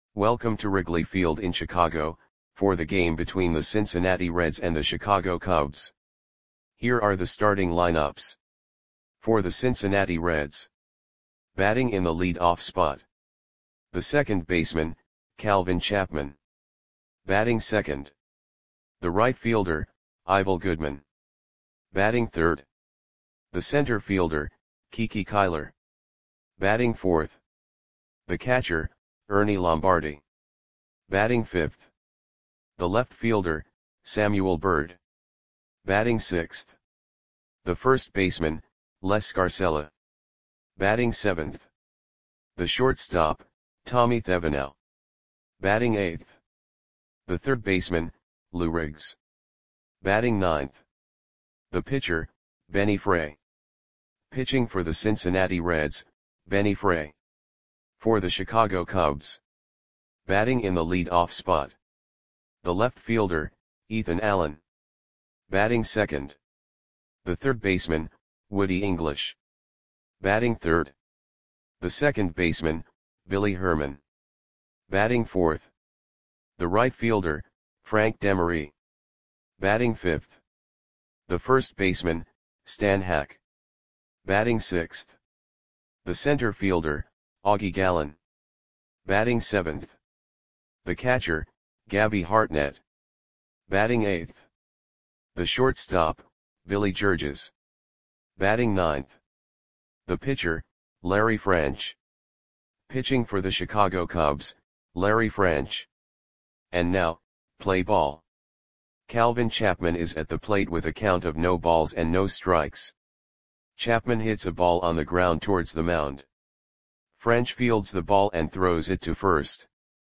Welcome to Wrigley Field in Chicago, for the game between the Cincinnati Reds and the Chicago Cubs. Here are the starting lineups. For the Cincinnati Reds. Batting in the lead-off spot. The second baseman, Calvin Chapman. Batting second. The right fielder, Ivel Goodman. Batting third. The center fielder, Kiki Kyler. Batting fourth. The catcher, Ernie Lombardi. Batting fifth. The left fielder, Samuel Byrd. Batting sixth. The first baseman, Les Scarcella. Batting seventh. The shortstop, Tommy Thevenot. Batting eighth. The third baseman, Lou Riggs. Batting ninth. The pitcher, Benny Frey. Pitching for the Cincinnati Reds, Benny Frey. For the Chicago Cubs. Batting in the lead-off spot. The left fielder, Ethan Allen. Batting second. The third baseman, Woody English. Batting third. The second baseman, Billy Herman. Batting fourth. The right fielder, Frank Demery. Batting fifth. The first baseman, Stan Hack. Batting sixth. The center fielder, Augie Gallen. Batting seventh. The catcher, Gabby Hartnett. Batting eighth. The shortstop, Billy Georges. Batting ninth. The pitcher, Larry French. Pitching for the Chicago Cubs, Larry French. And now, play ball. Calvin Chapman is at the plate with a count of no balls and no strikes. Chapman hits a ball on the ground towards the mound. French fields the ball and throws it to first.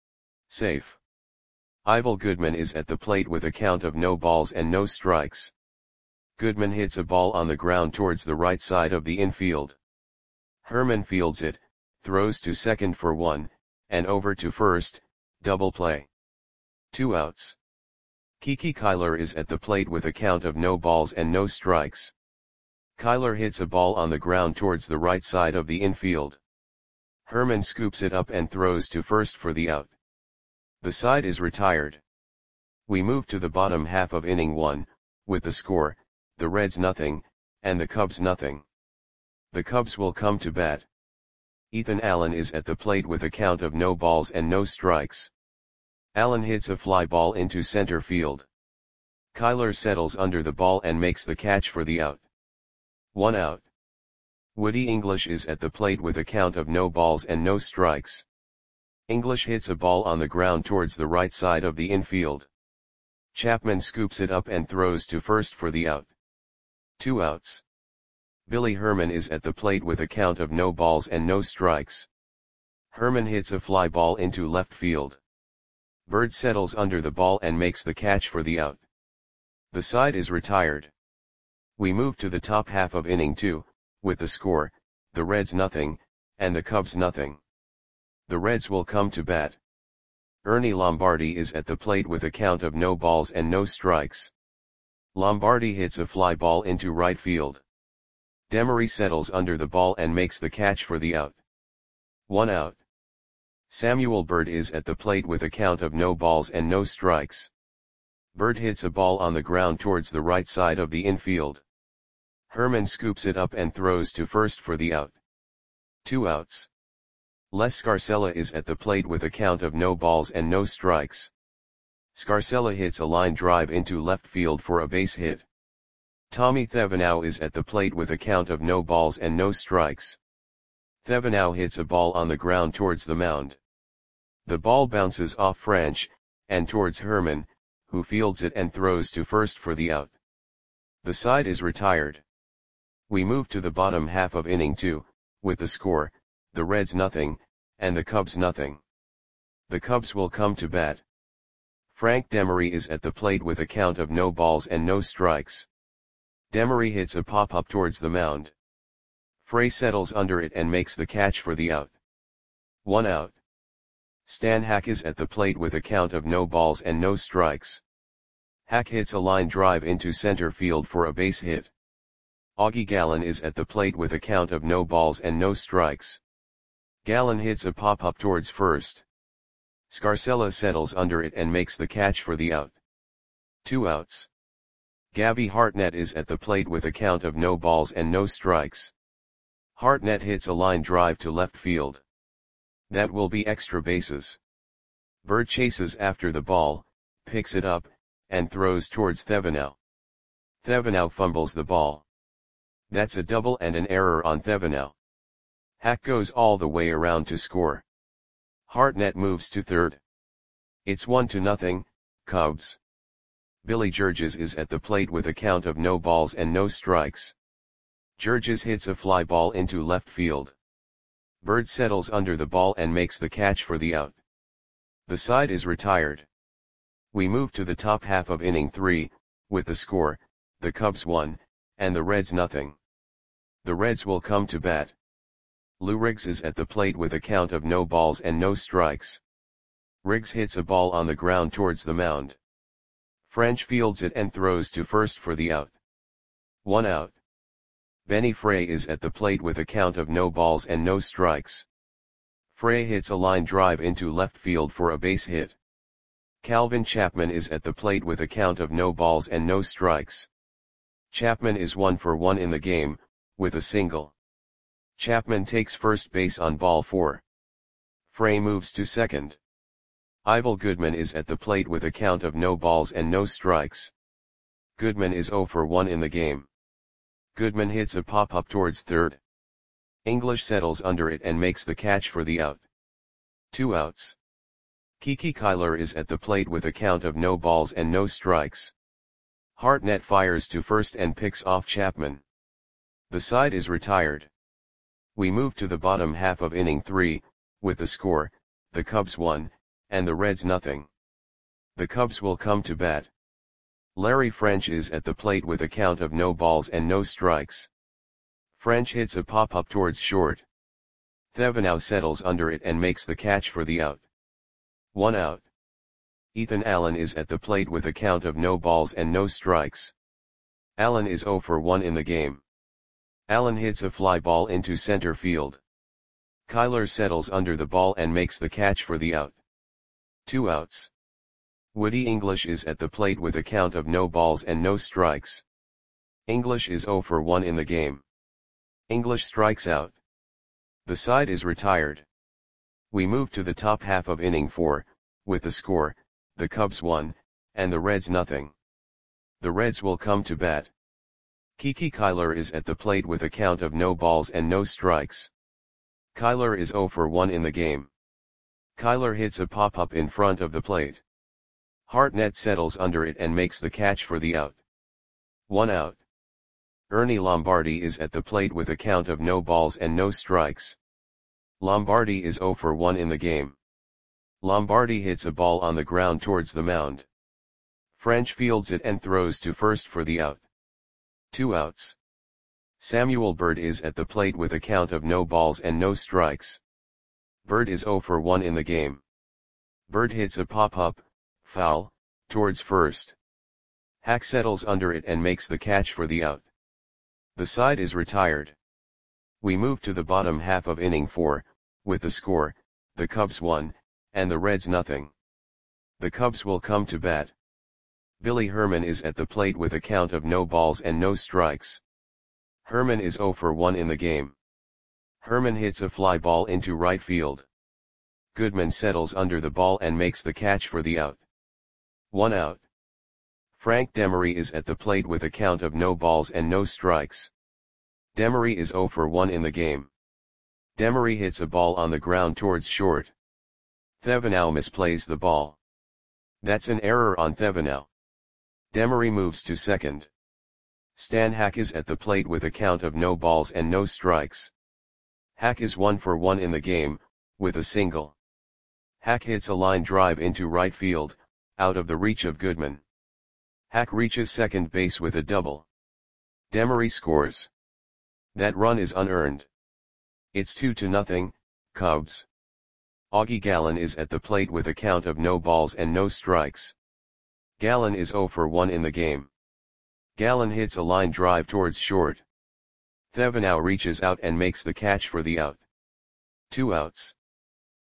Safe. Ivel Goodman is at the plate with a count of no balls and no strikes. Goodman hits a ball on the ground towards the right side of the infield. Herman fields it, throws to second for one, and over to first, double play. 2 outs. Kiki Kyler is at the plate with a count of no balls and no strikes. Kyler hits a ball on the ground towards the right side of the infield. Herman scoops it up and throws to first for the out. The side is retired. We move to the bottom half of inning 1, with the score, the Reds nothing, and the Cubs nothing. The Cubs will come to bat. Ethan Allen is at the plate with a count of no balls and no strikes. Allen hits a fly ball into center field. Kyler settles under the ball and makes the catch for the out. 1 out. Woody English is at the plate with a count of no balls and no strikes. English hits a ball on the ground towards the right side of the infield. Chapman scoops it up and throws to first for the out. 2 outs. Billy Herman is at the plate with a count of no balls and no strikes. Herman hits a fly ball into left field. Byrd settles under the ball and makes the catch for the out. The side is retired. We move to the top half of inning 2, with the score, the Reds nothing, and the Cubs nothing. The Reds will come to bat. Ernie Lombardi is at the plate with a count of no balls and no strikes. Lombardi hits a fly ball into right field. Demery settles under the ball and makes the catch for the out. 1 out. Samuel Byrd is at the plate with a count of no balls and no strikes. Byrd hits a ball on the ground towards the right side of the infield. Herman scoops it up and throws to first for the out. 2 outs. Les Scarcella is at the plate with a count of no balls and no strikes. Scarcella hits a line drive into left field for a base hit. Tommy Thevenot is at the plate with a count of no balls and no strikes. Thevenot hits a ball on the ground towards the mound. The ball bounces off French, and towards Herman, who fields it and throws to first for the out. The side is retired. We move to the bottom half of inning 2, with the score, the Reds nothing, and the Cubs nothing. The Cubs will come to bat. Frank Demery is at the plate with a count of no balls and no strikes. Demery hits a pop-up towards the mound. Frey settles under it and makes the catch for the out. 1 out. Stan Hack is at the plate with a count of no balls and no strikes. Hack hits a line drive into center field for a base hit. Augie Gallen is at the plate with a count of no balls and no strikes. Gallen hits a pop-up towards first. Scarcella settles under it and makes the catch for the out. 2 outs. Gabby Hartnett is at the plate with a count of no balls and no strikes. Hartnett hits a line drive to left field. That will be extra bases. Bird chases after the ball, picks it up, and throws towards Thevenot. Thevenot fumbles the ball. That's a double and an error on Thevenot. Hack goes all the way around to score. Hartnett moves to third. It's 1-0, Cubs. Billy Georges is at the plate with a count of no balls and no strikes. Georges hits a fly ball into left field. Bird settles under the ball and makes the catch for the out. The side is retired. We move to the top half of inning 3, with the score, the Cubs 1, and the Reds 0. The Reds will come to bat. Lou Riggs is at the plate with a count of no balls and no strikes. Riggs hits a ball on the ground towards the mound. French fields it and throws to first for the out. 1 out. Benny Frey is at the plate with a count of no balls and no strikes. Frey hits a line drive into left field for a base hit. Calvin Chapman is at the plate with a count of no balls and no strikes. Chapman is 1 for 1 in the game, with a single. Chapman takes first base on ball 4. Frey moves to second. Ivel Goodman is at the plate with a count of no balls and no strikes. Goodman is 0 for 1 in the game. Goodman hits a pop-up towards third. English settles under it and makes the catch for the out. 2 outs. Kiki Kyler is at the plate with a count of no balls and no strikes. Hartnett fires to first and picks off Chapman. The side is retired. We move to the bottom half of inning 3, with the score, the Cubs 1, and the Reds 0. The Cubs will come to bat. Larry French is at the plate with a count of no balls and no strikes. French hits a pop-up towards short. Thevenot settles under it and makes the catch for the out. 1 out. Ethan Allen is at the plate with a count of no balls and no strikes. Allen is 0 for 1 in the game. Allen hits a fly ball into center field. Kyler settles under the ball and makes the catch for the out. 2 outs. Woody English is at the plate with a count of no balls and no strikes. English is 0 for 1 in the game. English strikes out. The side is retired. We move to the top half of inning 4, with the score, the Cubs 1, and the Reds 0. The Reds will come to bat. Kiki Kyler is at the plate with a count of no balls and no strikes. Kyler is 0 for 1 in the game. Kyler hits a pop-up in front of the plate. Hartnett settles under it and makes the catch for the out. 1 out. Ernie Lombardi is at the plate with a count of no balls and no strikes. Lombardi is 0 for 1 in the game. Lombardi hits a ball on the ground towards the mound. French fields it and throws to first for the out. 2 outs. Samuel Bird is at the plate with a count of no balls and no strikes. Bird is 0 for 1 in the game. Bird hits a pop-up, foul, towards first. Hack settles under it and makes the catch for the out. The side is retired. We move to the bottom half of inning 4, with the score, the Cubs 1, and the Reds 0. The Cubs will come to bat. Billy Herman is at the plate with a count of no balls and no strikes. Herman is 0 for 1 in the game. Herman hits a fly ball into right field. Goodman settles under the ball and makes the catch for the out. 1 out. Frank Demery is at the plate with a count of no balls and no strikes. Demery is 0 for 1 in the game. Demery hits a ball on the ground towards short. Thevenot misplays the ball. That's an error on Thevenot. Demery moves to second. Stan Hack is at the plate with a count of no balls and no strikes. Hack is 1 for 1 in the game, with a single. Hack hits a line drive into right field, out of the reach of Goodman. Hack reaches second base with a double. Demery scores. That run is unearned. It's 2-0, Cubs. Augie Gallen is at the plate with a count of no balls and no strikes. Gallen is 0 for 1 in the game. Gallen hits a line drive towards short. Thevenot reaches out and makes the catch for the out. 2 outs.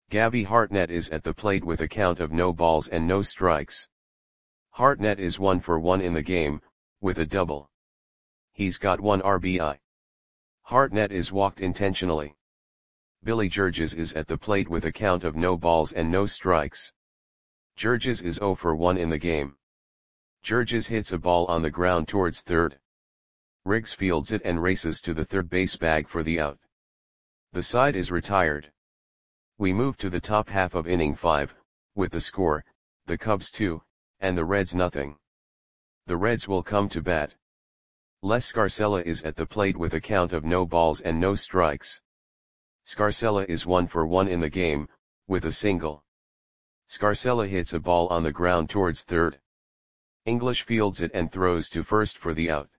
Gabby Hartnett is at the plate with a count of no balls and no strikes. Hartnett is 1 for 1 in the game, with a double. He's got 1 RBI. Hartnett is walked intentionally. Billy Georges is at the plate with a count of no balls and no strikes. Georges is 0 for 1 in the game. Georges hits a ball on the ground towards third. Riggs fields it and races to the third base bag for the out. The side is retired. We move to the top half of inning 5, with the score, the Cubs 2, and the Reds nothing. The Reds will come to bat. Les Scarcella is at the plate with a count of no balls and no strikes. Scarcella is 1 for 1 in the game, with a single. Scarcella hits a ball on the ground towards third. English fields it and throws to first for the out.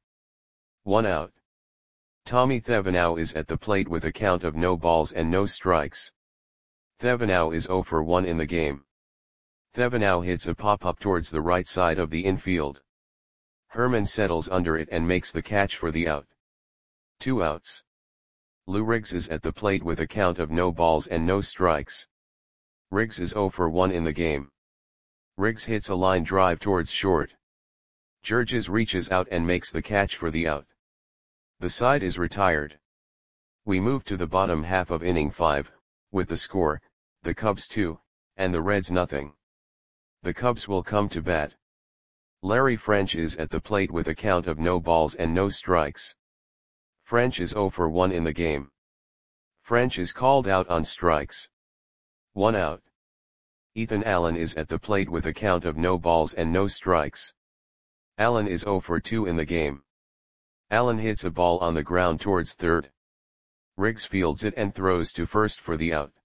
1 out. Tommy Thevenot is at the plate with a count of no balls and no strikes. Thevenot is 0 for 1 in the game. Thevenot hits a pop-up towards the right side of the infield. Herman settles under it and makes the catch for the out. 2 outs. Lou Riggs is at the plate with a count of no balls and no strikes. Riggs is 0 for 1 in the game. Riggs hits a line drive towards short. Georges reaches out and makes the catch for the out. The side is retired. We move to the bottom half of inning 5, with the score, the Cubs 2, and the Reds nothing. The Cubs will come to bat. Larry French is at the plate with a count of no balls and no strikes. French is 0 for 1 in the game. French is called out on strikes. 1 out. Ethan Allen is at the plate with a count of no balls and no strikes. Allen is 0 for 2 in the game. Allen hits a ball on the ground towards third. Riggs fields it and throws to first for the out.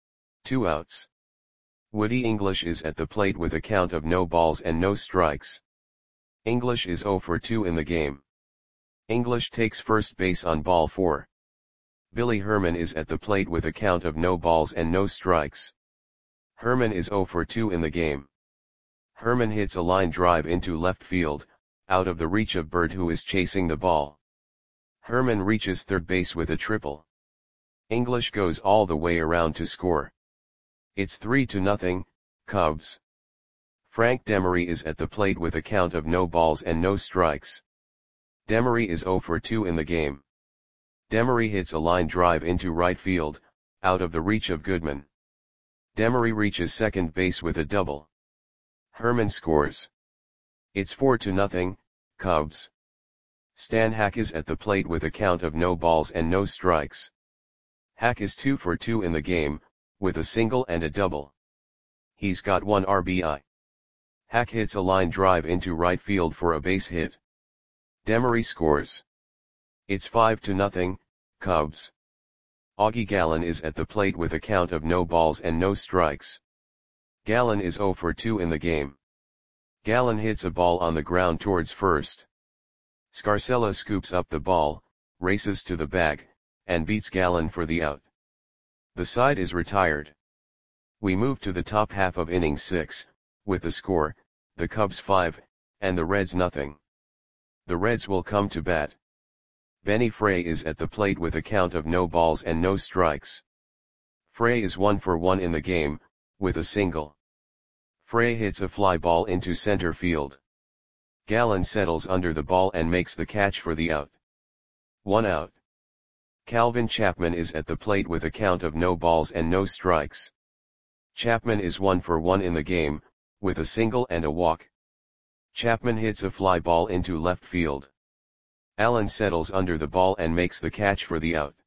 2 outs. Woody English is at the plate with a count of no balls and no strikes. English is 0 for 2 in the game. English takes first base on ball 4. Billy Herman is at the plate with a count of no balls and no strikes. Herman is 0 for 2 in the game. Herman hits a line drive into left field, out of the reach of Bird who is chasing the ball. Herman reaches third base with a triple. English goes all the way around to score. It's 3-0, Cubs. Frank Demery is at the plate with a count of no balls and no strikes. Demery is 0 for 2 in the game. Demery hits a line drive into right field, out of the reach of Goodman. Demery reaches second base with a double. Herman scores. It's 4-0, Cubs. Stan Hack is at the plate with a count of no balls and no strikes. Hack is 2 for 2 in the game, with a single and a double. He's got 1 RBI. Hack hits a line drive into right field for a base hit. Demery scores. It's 5-0, Cubs. Augie Gallen is at the plate with a count of no balls and no strikes. Gallen is 0 for 2 in the game. Gallen hits a ball on the ground towards first. Scarcella scoops up the ball, races to the bag, and beats Gallen for the out. The side is retired. We move to the top half of inning 6, with the score, the Cubs 5, and the Reds nothing. The Reds will come to bat. Benny Frey is at the plate with a count of no balls and no strikes. Frey is 1 for 1 in the game, with a single. Frey hits a fly ball into center field. Gallen settles under the ball and makes the catch for the out. 1 out. Calvin Chapman is at the plate with a count of no balls and no strikes. Chapman is 1 for 1 in the game, with a single and a walk. Chapman hits a fly ball into left field. Allen settles under the ball and makes the catch for the out.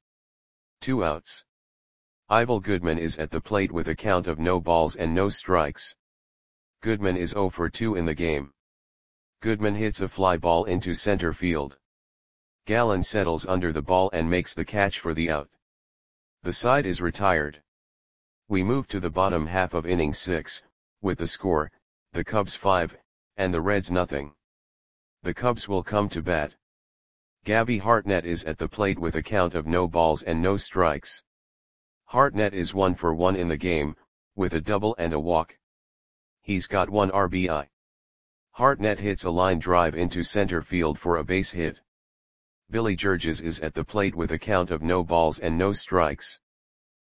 2 outs. Ivel Goodman is at the plate with a count of no balls and no strikes. Goodman is 0 for 2 in the game. Goodman hits a fly ball into center field. Gallen settles under the ball and makes the catch for the out. The side is retired. We move to the bottom half of inning 6, with the score, the Cubs 5, and the Reds nothing. The Cubs will come to bat. Gabby Hartnett is at the plate with a count of no balls and no strikes. Hartnett is 1 for 1 in the game, with a double and a walk. He's got 1 RBI. Hartnett hits a line drive into center field for a base hit. Billy Georges is at the plate with a count of no balls and no strikes.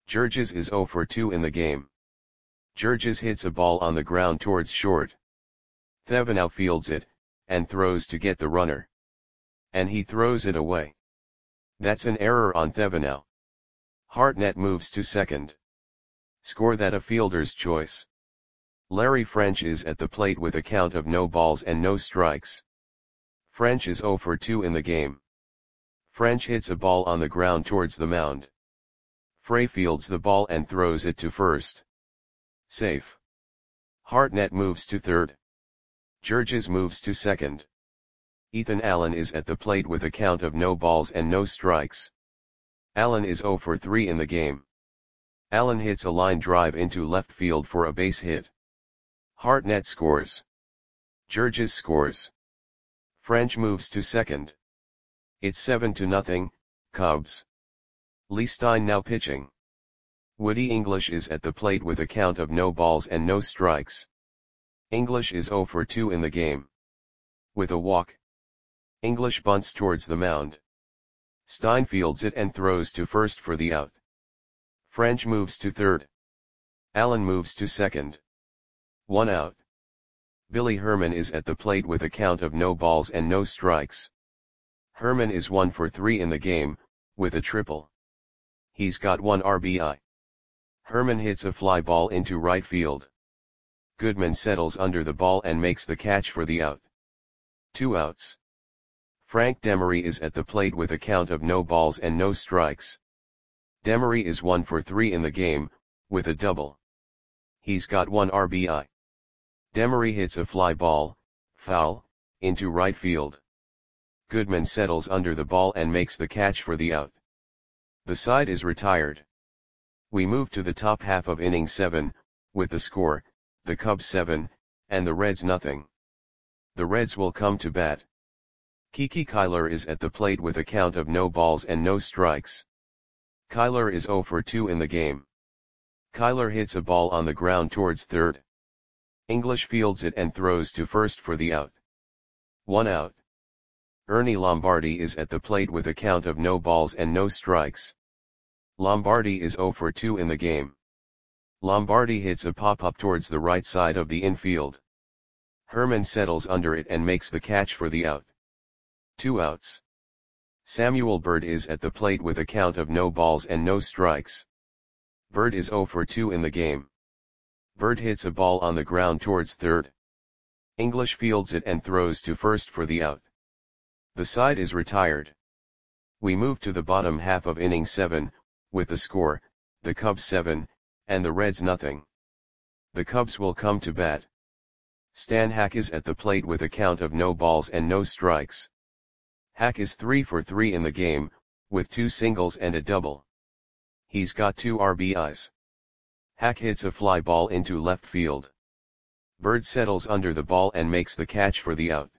Jurges is 0 for 2 in the game. Jurges hits a ball on the ground towards short. Thevenot fields it, and throws to get the runner. And he throws it away. That's an error on Thevenot. Hartnett moves to second. Score that a fielder's choice. Larry French is at the plate with a count of no balls and no strikes. French is 0 for 2 in the game. French hits a ball on the ground towards the mound. Frey fields the ball and throws it to first. Safe. Hartnett moves to third. Jurges moves to second. Ethan Allen is at the plate with a count of no balls and no strikes. Allen is 0 for 3 in the game. Allen hits a line drive into left field for a base hit. Hartnett scores. Jurges scores. French moves to second. It's 7-0, Cubs. Lee Stein now pitching. Woody English is at the plate with a count of no balls and no strikes. English is 0 for 2 in the game. With a walk. English bunts towards the mound. Stein fields it and throws to first for the out. French moves to third. Allen moves to second. 1 out. Billy Herman is at the plate with a count of no balls and no strikes. Herman is 1 for 3 in the game, with a triple. He's got 1 RBI. Herman hits a fly ball into right field. Goodman settles under the ball and makes the catch for the out. 2 outs. Frank Demery is at the plate with a count of no balls and no strikes. Demery is 1 for 3 in the game, with a double. He's got 1 RBI. Demery hits a fly ball, foul, into right field. Goodman settles under the ball and makes the catch for the out. The side is retired. We move to the top half of inning 7, with the score, the Cubs 7, and the Reds nothing. The Reds will come to bat. Kiki Kyler is at the plate with a count of no balls and no strikes. Kyler is 0 for 2 in the game. Kyler hits a ball on the ground towards third. English fields it and throws to first for the out. 1 out. Ernie Lombardi is at the plate with a count of no balls and no strikes. Lombardi is 0 for 2 in the game. Lombardi hits a pop-up towards the right side of the infield. Herman settles under it and makes the catch for the out. 2 outs. Samuel Bird is at the plate with a count of no balls and no strikes. Bird is 0 for 2 in the game. Bird hits a ball on the ground towards third. English fields it and throws to first for the out. The side is retired. We move to the bottom half of inning 7, with the score, the Cubs 7, and the Reds nothing. The Cubs will come to bat. Stan Hack is at the plate with a count of no balls and no strikes. Hack is 3 for 3 in the game, with 2 singles and a double. He's got 2 RBIs. Hack hits a fly ball into left field. Bird settles under the ball and makes the catch for the out.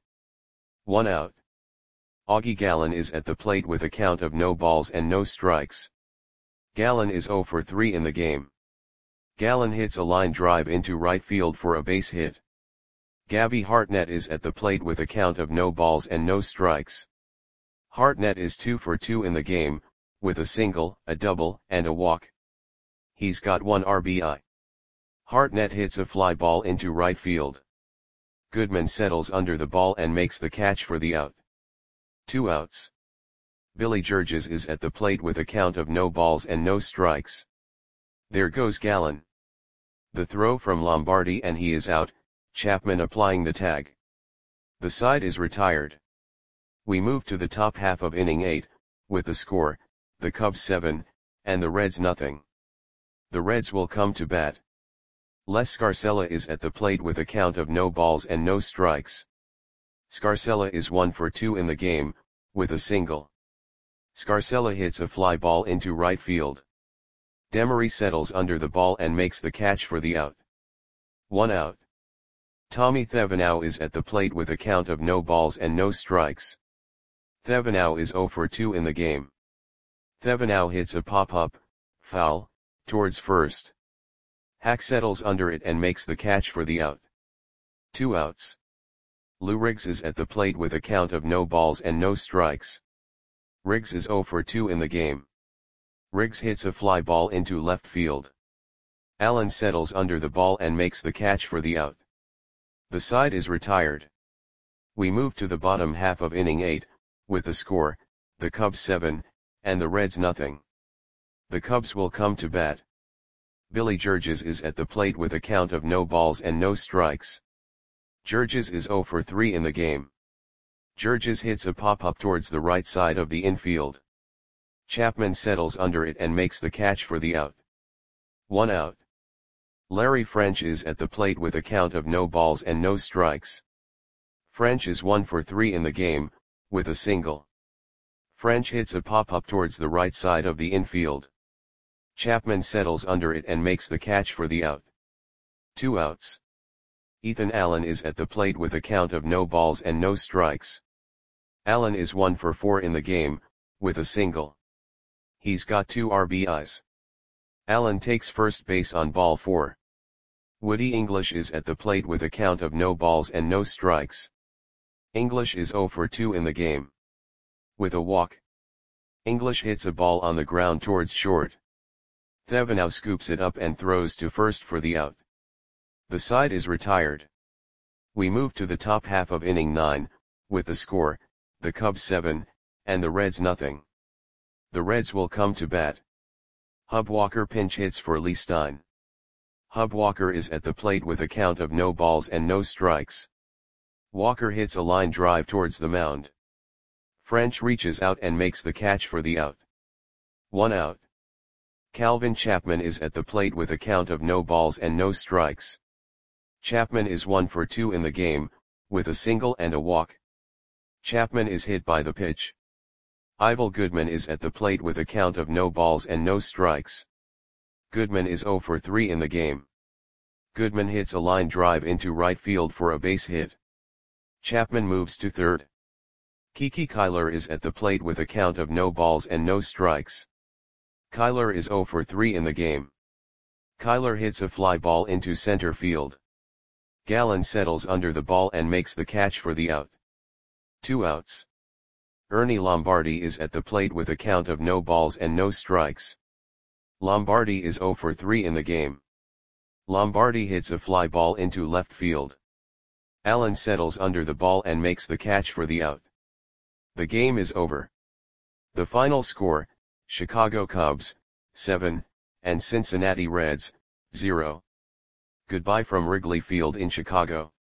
1 out. Augie Gallen is at the plate with a count of no balls and no strikes. Gallen is 0 for 3 in the game. Gallen hits a line drive into right field for a base hit. Gabby Hartnett is at the plate with a count of no balls and no strikes. Hartnett is 2 for 2 in the game, with a single, a double, and a walk. He's got 1 RBI. Hartnett hits a fly ball into right field. Goodman settles under the ball and makes the catch for the out. 2 outs. Billy Jurges is at the plate with a count of no balls and no strikes. There goes Gallen. The throw from Lombardi and he is out, Chapman applying the tag. The side is retired. We move to the top half of inning 8, with the score, the Cubs 7, and the Reds nothing. The Reds will come to bat. Les Scarcella is at the plate with a count of no balls and no strikes. Scarcella is 1 for 2 in the game, with a single. Scarcella hits a fly ball into right field. Demery settles under the ball and makes the catch for the out. 1 out. Tommy Thevenot is at the plate with a count of no balls and no strikes. Thevenot is 0 for 2 in the game. Thevenot hits a pop-up, foul, towards first. Hack settles under it and makes the catch for the out. 2 outs. Lou Riggs is at the plate with a count of no balls and no strikes. Riggs is 0 for 2 in the game. Riggs hits a fly ball into left field. Allen settles under the ball and makes the catch for the out. The side is retired. We move to the bottom half of inning 8, with the score, the Cubs 7, and the Reds nothing. The Cubs will come to bat. Billy Georges is at the plate with a count of no balls and no strikes. Georges is 0 for 3 in the game. Georges hits a pop-up towards the right side of the infield. Chapman settles under it and makes the catch for the out. 1 out. Larry French is at the plate with a count of no balls and no strikes. French is 1 for 3 in the game, with a single. French hits a pop-up towards the right side of the infield. Chapman settles under it and makes the catch for the out. 2 outs. Ethan Allen is at the plate with a count of no balls and no strikes. Allen is 1 for 4 in the game, with a single. He's got 2 RBIs. Allen takes first base on ball 4. Woody English is at the plate with a count of no balls and no strikes. English is 0 for 2 in the game. With a walk. English hits a ball on the ground towards short. Thevenot scoops it up and throws to first for the out. The side is retired. We move to the top half of inning 9, with the score, the Cubs 7, and the Reds nothing. The Reds will come to bat. Hub Walker pinch hits for Lee Stein. Hub Walker is at the plate with a count of no balls and no strikes. Walker hits a line drive towards the mound. French reaches out and makes the catch for the out. 1 out. Calvin Chapman is at the plate with a count of no balls and no strikes. Chapman is 1 for 2 in the game, with a single and a walk. Chapman is hit by the pitch. Ivel Goodman is at the plate with a count of no balls and no strikes. Goodman is 0 for 3 in the game. Goodman hits a line drive into right field for a base hit. Chapman moves to third. Kiki Kyler is at the plate with a count of no balls and no strikes. Kyler is 0 for 3 in the game. Kyler hits a fly ball into center field. Gallen settles under the ball and makes the catch for the out. 2 outs. Ernie Lombardi is at the plate with a count of no balls and no strikes. Lombardi is 0 for 3 in the game. Lombardi hits a fly ball into left field. Allen settles under the ball and makes the catch for the out. The game is over. The final score, Chicago Cubs, 7, and Cincinnati Reds, 0. Goodbye from Wrigley Field in Chicago.